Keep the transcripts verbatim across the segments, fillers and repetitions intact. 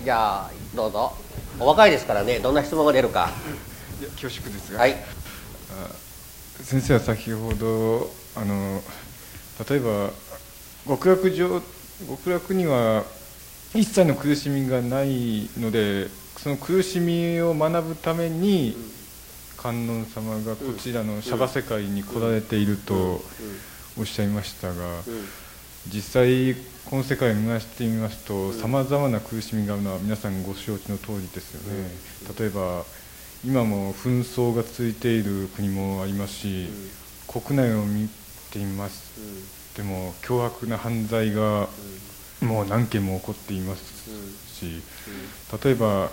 じゃあどうぞ。お若いですからね、どんな質問が出るか。 いや恐縮ですが、 はい、 先生は先ほどあの例えば極楽上極楽には一切の苦しみがないので、その苦しみを学ぶために観音様がこちらの娑婆世界に来られているとおっしゃいましたが、実際この世界を見ましてみますと、さまざまな苦しみがあるのは皆さんご承知の通りですよね。例えば今も紛争が続いている国もありますし、国内を見てみます、でも凶悪な犯罪がもう何件も起こっていますし、例えば、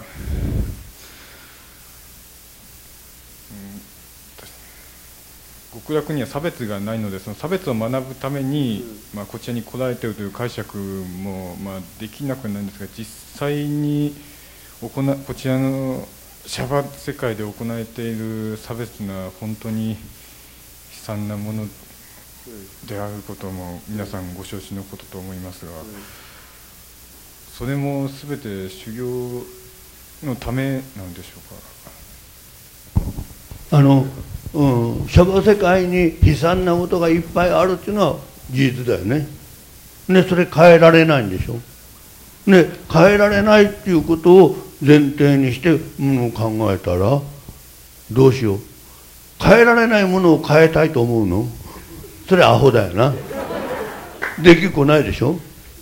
極楽には差別がないので、その差別を学ぶために、うんまあ、こちらに来られているという解釈も、まあ、できなくはないんですが、実際に行こちらの娑婆世界で行われている差別は本当に悲惨なものであることも皆さんご承知のことと思いますが、それも全て修行のためなんでしょうか。あのうん、娑婆世界に悲惨なことがいっぱいあるっていうのは事実だよね。ね、それ変えられないんでしょ。ね、変えられないっていうことを前提にしてものを考えたらどうしよう。変えられないものを変えたいと思うの？それアホだよな。できっこないでしょ。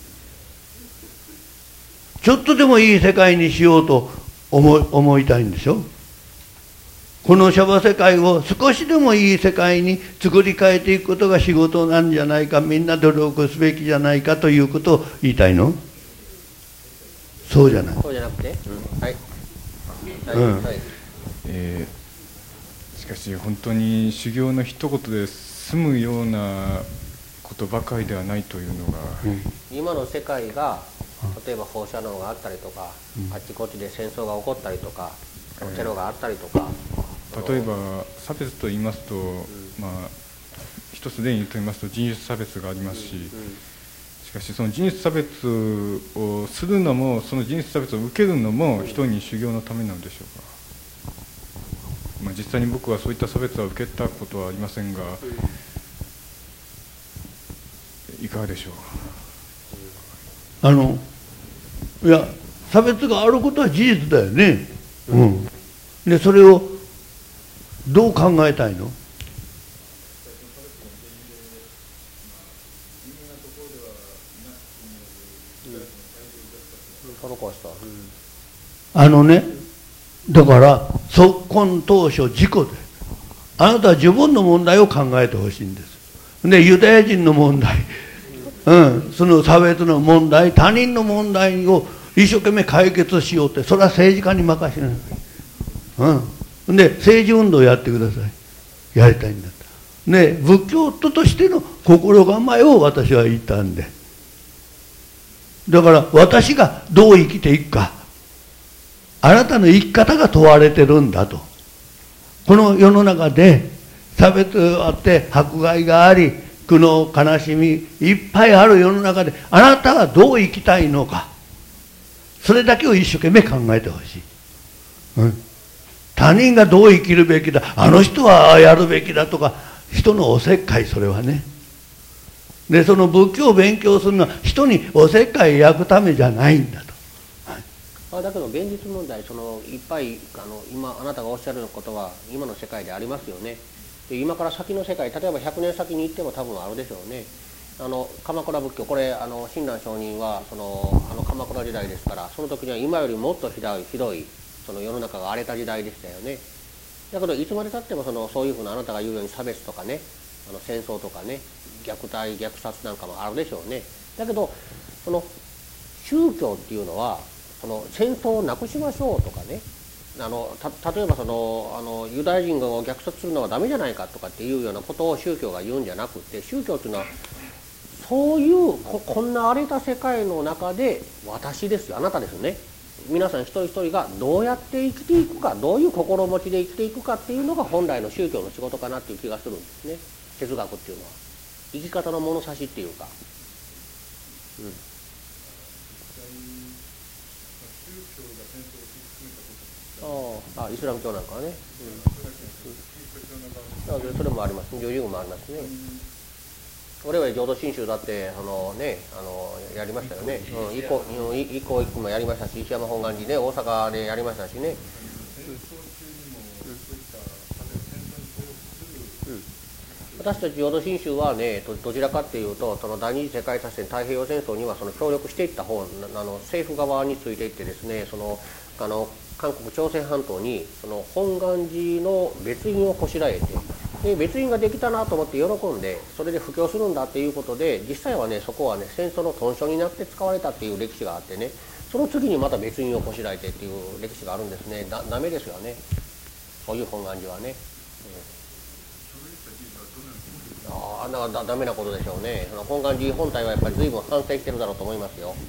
ちょっとでもいい世界にしようと思い、思いたいんでしょ。この娑婆世界を少しでもいい世界に作り変えていくことが仕事なんじゃないか、みんな努力すべきじゃないかということを言いたいの？そうじゃない。 そうじゃなくて、うん、はい、はいうんはい、 えー、しかし本当に修行の一言で済むようなことばかりではないというのが、 うん、今の世界が例えば放射能があったりとか、うん、あっちこっちで戦争が起こったりとか、テロがあったりとか、 例えば差別と言いますと、うん、まあ一つ例にと言いますと人種差別がありますし、うんうん、しかしその人種差別をするのも、その人種差別を受けるのも一人修行のためなのでしょうか。まあ、実際に僕はそういった差別は受けたことはありませんが、いかがでしょう。 あのいや差別があることは事実だよね。うん、でそれをどう考えたいの？あのね、だから即今当初自己で、あなたは自分の問題を考えてほしいんです。でユダヤ人の問題、うん、その差別の問題、他人の問題を一生懸命解決しようって、それは政治家に任せない。うん、で政治運動やってください。やりたいんだった。で仏教徒としての心構えを私は言ったんで、だから私がどう生きていくか、あなたの生き方が問われてるんだと。この世の中で差別があって迫害があり苦悩悲しみいっぱいある世の中で、あなたはどう生きたいのか、それだけを一生懸命考えてほしい。うん、他人がどう生きるべきだ、あの人はやるべきだとか、人のおせっかい、それはね。でその仏教を勉強するのは人におせっかい焼くためじゃないんだと。 はい、だけど現実問題、そのいっぱいあの今あなたがおっしゃることは今の世界でありますよね。で今から先の世界、例えばひゃくねん先に行っても多分あるでしょうね。あの鎌倉仏教、これあの親鸞上人はそのあの鎌倉時代ですから、その時には今よりもっとひどいひどいその世の中が荒れた時代でしたよね。だけどいつまでたってもそのそういうふうなあなたが言うように差別とかね、あの戦争とかね、虐待虐殺なんかもあるでしょうね。だけどその宗教っていうのはその戦争をなくしましょうとかね、あのた例えばそのあのユダヤ人を虐殺するのはダメじゃないかとかっていうようなことを宗教が言うんじゃなくて、宗教っていうのはそういうここんな荒れた世界の中で私ですよ、あなたですね、皆さん一人一人がどうやって生きていくか、どういう心持ちで生きていくかっていうのが本来の宗教の仕事かなっていう気がするんですね。哲学っていうのは生き方の物差しっていうか、うん、 ああ、イスラム教なんかはね、うんうん、それもあります、十字軍もありますね。俺は浄土真宗だってあの、ね、あのやりましたよね、うん、以降以降もやりましたし、石山本願寺ね、大阪でやりましたしね。私たち浄土真宗はね、どちらかっていうと、その第二次世界大戦、太平洋戦争にはその協力していった方、あの政府側についていってですね、そのあの韓国朝鮮半島にその本願寺の別院をこしらえて、で別院ができたなと思って喜んで、それで布教するんだっていうことで、実際はね、そこはね、戦争の屯所になって使われたっていう歴史があってね、その次にまた別院をこしらえてっていう歴史があるんですね。だダメですよね、そういう本願寺はね。うん、ああ、だからダメなことでしょうね。その本願寺本体はやっぱり随分反省してるだろうと思いますよ。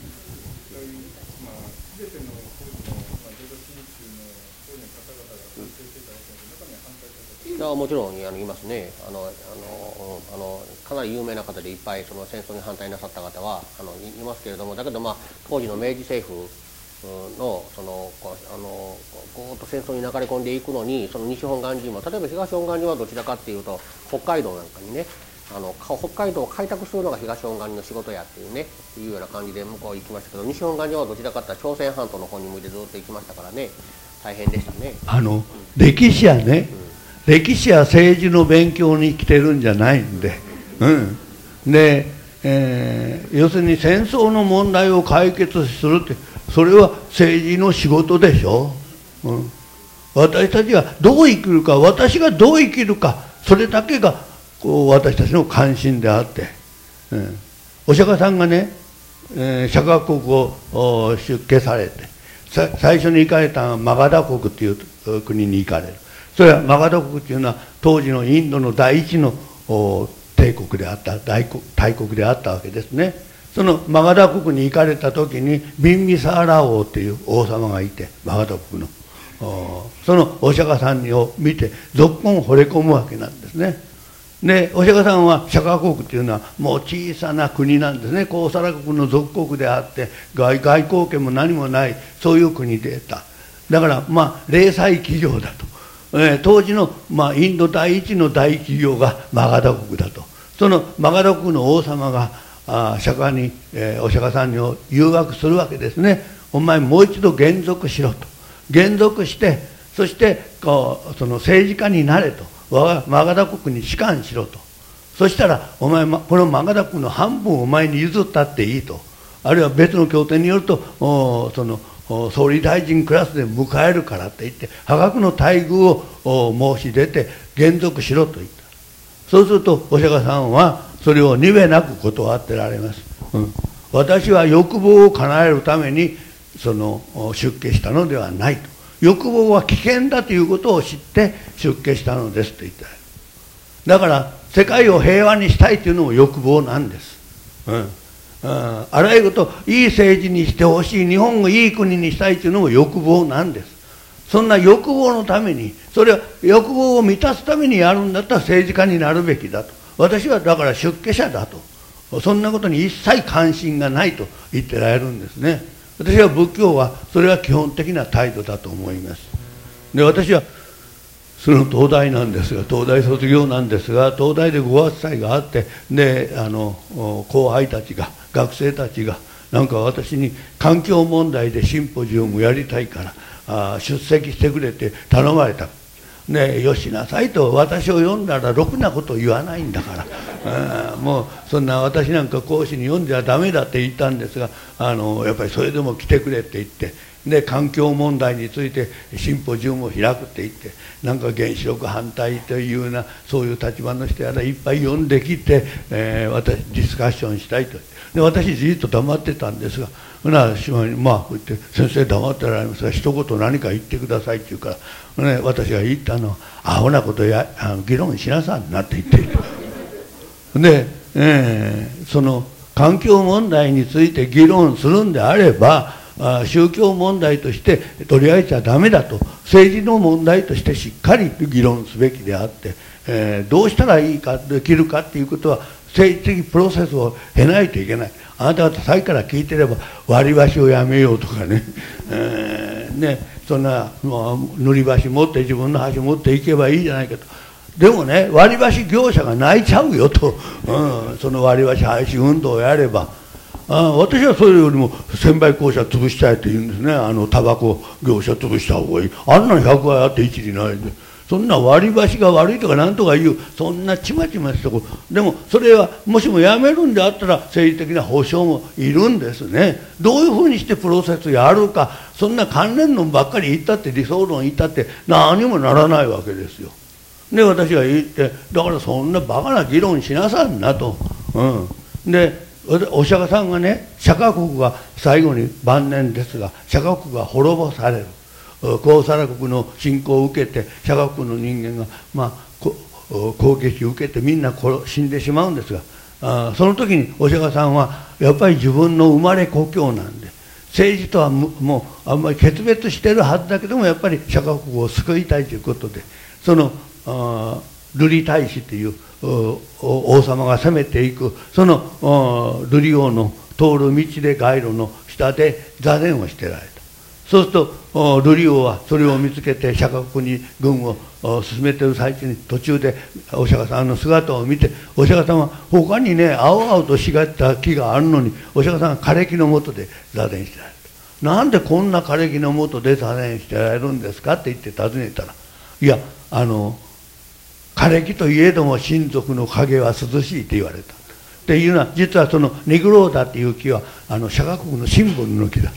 いや、もちろんあのいますね。あのあのあのかなり有名な方でいっぱいその戦争に反対なさった方はあの い, いますけれども、だけど、まあ、当時の明治政府のそのあのゴーッと戦争に流れ込んでいくのに、その西本願寺も、例えば東本願寺はどちらかっていうと北海道なんかにね、あの北海道を開拓するのが東本願寺の仕事やっていうね、いうような感じで向こう行きましたけど、西本願寺はどちらかっていうと朝鮮半島の方に向いてずっと行きましたからね、大変でしたね。 あの、うん、歴史やね、うん、歴史や政治の勉強に来てるんじゃないんで、うん、で、えー、要するに戦争の問題を解決するって、それは政治の仕事でしょ、うん、私たちがどう生きるか、私がどう生きるか、それだけがこう私たちの関心であって、うん、お釈迦さんがね、えー、釈迦国を出家されて、最初に行かれたのはマガダ国という国に行かれる。それはマガダ国というのは当時のインドの第一の帝国であった大国大国であったわけですね。そのマガダ国に行かれた時にビンビサーラ王という王様がいて、マガダ国のそのお釈迦さんを見てぞっこん惚れ込むわけなんですね。でお釈迦さんは釈迦国というのはもう小さな国なんですね。コウサラ国の属国であって外外交権も何もない、そういう国でした。だからまあ零細企業だと、えー、当時の、まあ、インド第一の大企業がマガダ国だと。そのマガダ国の王様があ釈迦に、えー、お釈迦さんに誘惑するわけですね。お前もう一度還俗しろと。還俗して、そしてこうその政治家になれと。マガダ国に仕官しろと。そしたらお前このマガダ国の半分お前に譲ったっていいと。あるいは別の経典によるとその総理大臣クラスで迎えるからって言って破格の待遇を申し出て還俗しろと言った。そうするとお釈迦さんはそれをにべなく断ってられます、うん、私は欲望を叶えるためにその出家したのではないと。欲望は危険だということを知って出家したのですと言った。だから世界を平和にしたいというのも欲望なんです、うんうん、あらゆることいい政治にしてほしい、日本をいい国にしたいというのも欲望なんです。そんな欲望のために、それは欲望を満たすためにやるんだったら政治家になるべきだと。私はだから出家者だと、そんなことに一切関心がないと言ってられるんですね。私は仏教はそれは基本的な態度だと思います。で私はその東大なんですが、東大卒業なんですが、東大でご発祭があって、であの後輩たちが学生たちがなんか私に環境問題でシンポジウムやりたいからあ出席してくれて頼まれた。ね、よしなさいと。私を呼んだらろくなこと言わないんだからあもうそんな私なんか講師に呼んじゃダメだって言ったんですが、あのやっぱりそれでも来てくれって言って、で環境問題についてシンポジウムを開くって言って、なんか原子力反対というようなそういう立場の人やらいっぱい呼んできて、えー、私ディスカッションしたいと。で私じっと黙ってたんですが、な島にまあこう言って「先生黙ってられますが一言何か言ってください」って言うから、ね、私が言ったのは「アホなことやあの議論しなさんな」って言ってで、えー、その環境問題について議論するんであればあ宗教問題として取り上げちゃダメだと、政治の問題としてしっかり議論すべきであって、えー、どうしたらいいかできるかっていうことは政治的プロセスを経ないといけない。あなた方さっきから聞いてれば割り箸をやめようとかね、えー、ねそんなもう塗り箸持って自分の箸持っていけばいいじゃないかと。でもね、割り箸業者が泣いちゃうよと、うん、その割り箸廃止運動をやれば、あ私はそれよりも専売公社潰したいって言うんですね。あのタバコ業者潰した方がいい。あんなのひゃくわいあって一理ないで、そんな割り箸が悪いとかなんとか言う、そんなちまちましたこと。でもそれはもしもやめるんであったら政治的な保障もいるんですね。どういうふうにしてプロセスやるか、そんな関連論ばっかり言ったって理想論言ったって何もならないわけですよ。で私が言って、だからそんなバカな議論しなさんなと、うん、でお釈迦さんがね、釈迦国が最後に晩年ですが釈迦国が滅ぼされる、高サラ国の侵攻を受けて釈迦国の人間が、まあ、攻撃を受けてみんな殺死んでしまうんですが、あその時にお釈迦さんはやっぱり自分の生まれ故郷なんで、政治とはもうあんまり決別してるはずだけども、やっぱり釈迦国を救いたいということで、その瑠璃大師という王様が攻めていくその瑠璃王の通る道で街路の下で座禅をしてられた。そうすると瑠璃王はそれを見つけて釈迦国に軍を進めている最中に途中でお釈迦さんの姿を見て、お釈迦さんは他にね青々と茂った木があるのにお釈迦さんは枯れ木の下で座禅してられた。なんでこんな枯れ木の下で座禅してられるんですかって言って尋ねたら、いやあの枯れ木といえども親族の影は涼しいと言われたっていうのは、実はそのニグローダっていう木はあの釈迦国のシンボルの木だった、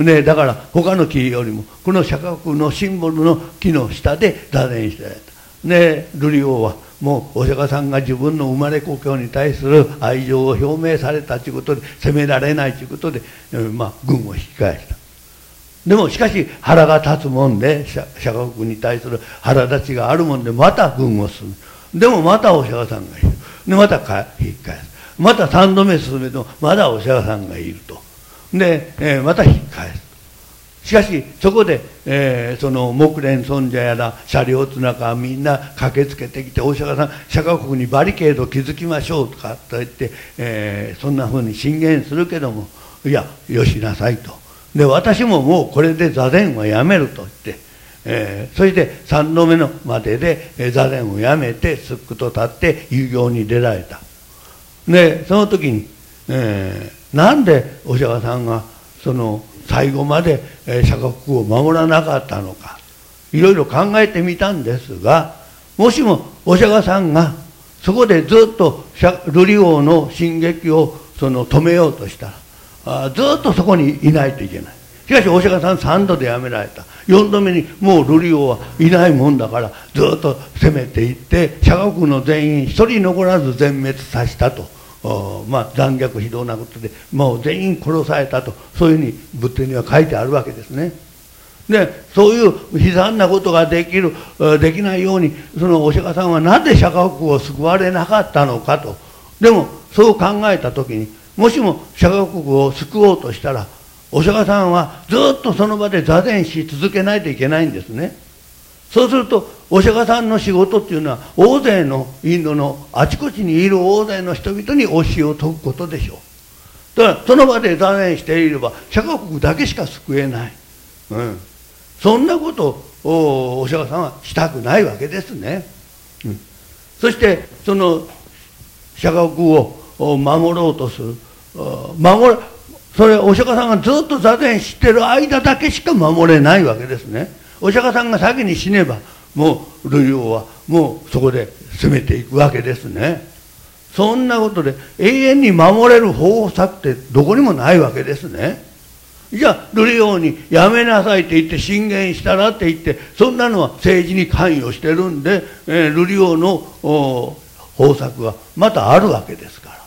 ね、だから他の木よりもこの釈迦国のシンボルの木の下で座禅してられた。で瑠璃王はもうお釈迦さんが自分の生まれ故郷に対する愛情を表明されたということで責められないということで、まあ、軍を引き返した。でもしかし腹が立つもんで、釈迦国に対する腹立ちがあるもんでまた軍を進む。でもまたお釈迦さんがいる。でまた引き返す。またさんどめ進めてもまだお釈迦さんがいると。で、えー、また引き返す。しかしそこで、えー、その木蓮尊者やら車両綱がみんな駆けつけてきて、お釈迦さん釈迦国にバリケードを築きましょうとかと言って、えー、そんなふうに進言するけども、いやよしなさいと。で私ももうこれで座禅はやめると言って、えー、そしてさんどめのまでで、えー、座禅をやめてすっくと立って遊行に出られた。でその時に、えー、なんでお釈迦さんがその最後まで、えー、釈迦国を守らなかったのか、いろいろ考えてみたんですが、もしもお釈迦さんがそこでずっと瑠璃王の進撃をその止めようとしたら、あずっとそこにいないといけない。しかしお釈迦さんさんどでやめられた。よんどめにもう瑠璃王はいないもんだからずっと攻めていって釈迦国の全員一人残らず全滅させたと、まあ残虐非道なことでもう全員殺されたと、そういうふうに仏典には書いてあるわけですね。でそういう悲惨なことができるできないように、そのお釈迦さんはなぜ釈迦国を救われなかったのかと。でもそう考えた時に、もしも釈迦国を救おうとしたらお釈迦さんはずっとその場で座禅し続けないといけないんですね。そうするとお釈迦さんの仕事っていうのは大勢のインドのあちこちにいる大勢の人々に教えを説くことでしょう。だからその場で座禅していれば釈迦国だけしか救えない、うん、そんなことをお釈迦さんはしたくないわけですね、うん、そしてその釈迦国を守ろうとする、守るそれお釈迦さんがずっと座禅してる間だけしか守れないわけですね。お釈迦さんが先に死ねばもう瑠璃王はもうそこで攻めていくわけですね。そんなことで永遠に守れる方策ってどこにもないわけですね。じゃあ瑠璃王にやめなさいって言って進言したらって言って、そんなのは政治に関与してるんで、えー、瑠璃王の方策がまたあるわけですから。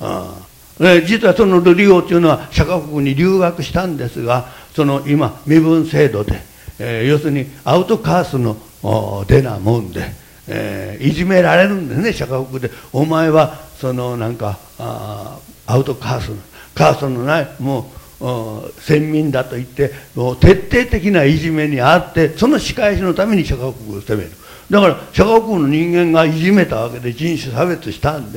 あえー、実はその瑠璃王というのは釈迦国に留学したんですが、その今身分制度で、えー、要するにアウトカースの出なもんで、えー、いじめられるんですね、釈迦国で。お前はそのなんかあアウトカーストカーストのないもう先民だと言ってもう徹底的ないじめにあって、その仕返しのために釈迦国を攻める。だから釈迦国の人間がいじめたわけで人種差別したんで、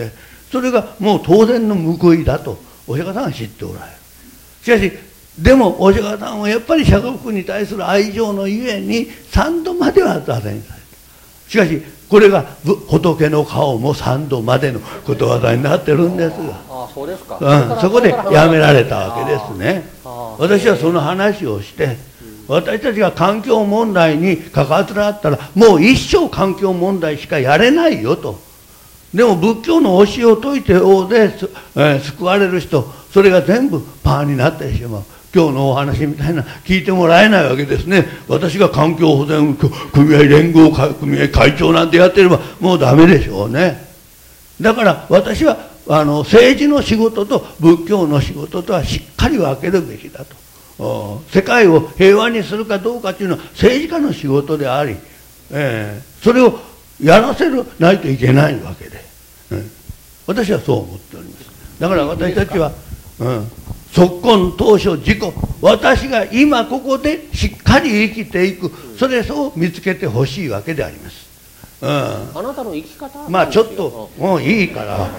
それがもう当然の報いだとお釈迦さんは知っておられる。しかしでもお釈迦さんはやっぱり釈迦国に対する愛情のゆえに三度までは打点された。しかしこれが仏の顔も三度までのことわざになってるんですが、 あ、そうですか。 うん、そこでやめられたわけですね。私はその話をして、私たちが環境問題に関わったらもう一生環境問題しかやれないよと。でも仏教の教えを説いて大勢、えー、救われる人、それが全部パーになってしまう。今日のお話みたいな聞いてもらえないわけですね。私が環境保全組合連合組合会長なんてやってればもうダメでしょうね。だから私はあの政治の仕事と仏教の仕事とはしっかり分けるべきだと。世界を平和にするかどうかというのは政治家の仕事であり、えー、それをやらせるないといけないわけで、うん、私はそう思っております。だから私たちは、うん、即今当初自己、私が今ここでしっかり生きていく、それを見つけてほしいわけであります。うん、 あなたの生き方、 まあちょっともういいから、うん、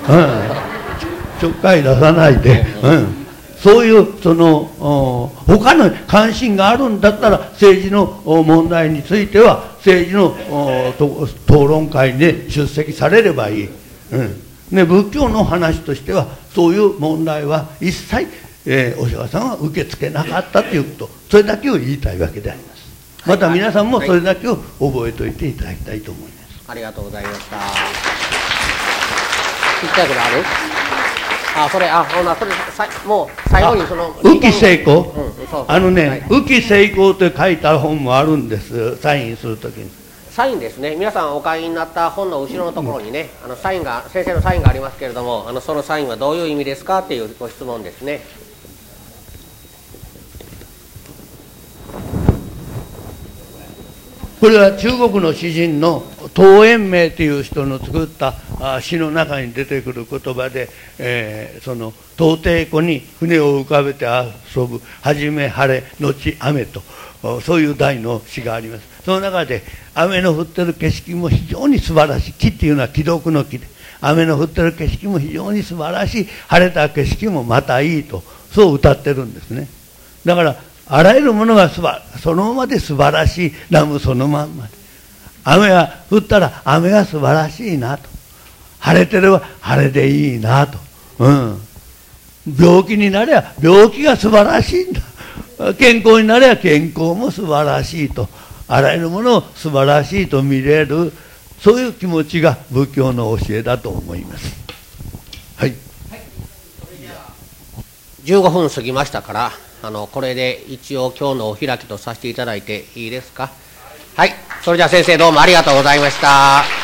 ちょっかい出さないで、うん、そういうその他の関心があるんだったら政治の問題については政治の討論会で出席されればいい、うんね、仏教の話としてはそういう問題は一切、えー、お釈迦さんは受け付けなかったということ、それだけを言いたいわけであります。また皆さんもそれだけを覚えておいていただきたいと思います。 ありがとうございました。聞きたいことある？あ、それ、あ、ほな、それ、さもう最後にその浮き成功、 うん、そうあのね、 はい、 浮き成功と書いた本もあるんです、サインするときに。 サインですね。皆さんお買いになった本の後ろのところにね、うん、あのサインが、先生のサインがありますけれども、あのそのサインはどういう意味ですかっていうご質問ですね。 これは中国の詩人の陶淵明という人の作った詩の中に出てくる言葉で、えー、その陶底湖に船を浮かべて遊ぶ、はじめ晴れ後雨と、そういう題の詩があります。その中で雨の降ってる景色も非常に素晴らしい。木っていうのは木読の木で、雨の降ってる景色も非常に素晴らしい、晴れた景色もまたいいと、そう歌ってるんですね。だからあらゆるものがすばそのままで素晴らしい、ラムそのまんまで、雨が降ったら雨が素晴らしいなと、晴れてれば晴れでいいなと、うん、病気になれば病気が素晴らしいんだ、健康になれば健康も素晴らしいと、あらゆるものを素晴らしいと見れる、そういう気持ちが仏教の教えだと思います。はい、 じゅうごふん過ぎましたから、あのこれで一応今日のお開きとさせていただいていいですか。はい、それじゃあ先生どうもありがとうございました。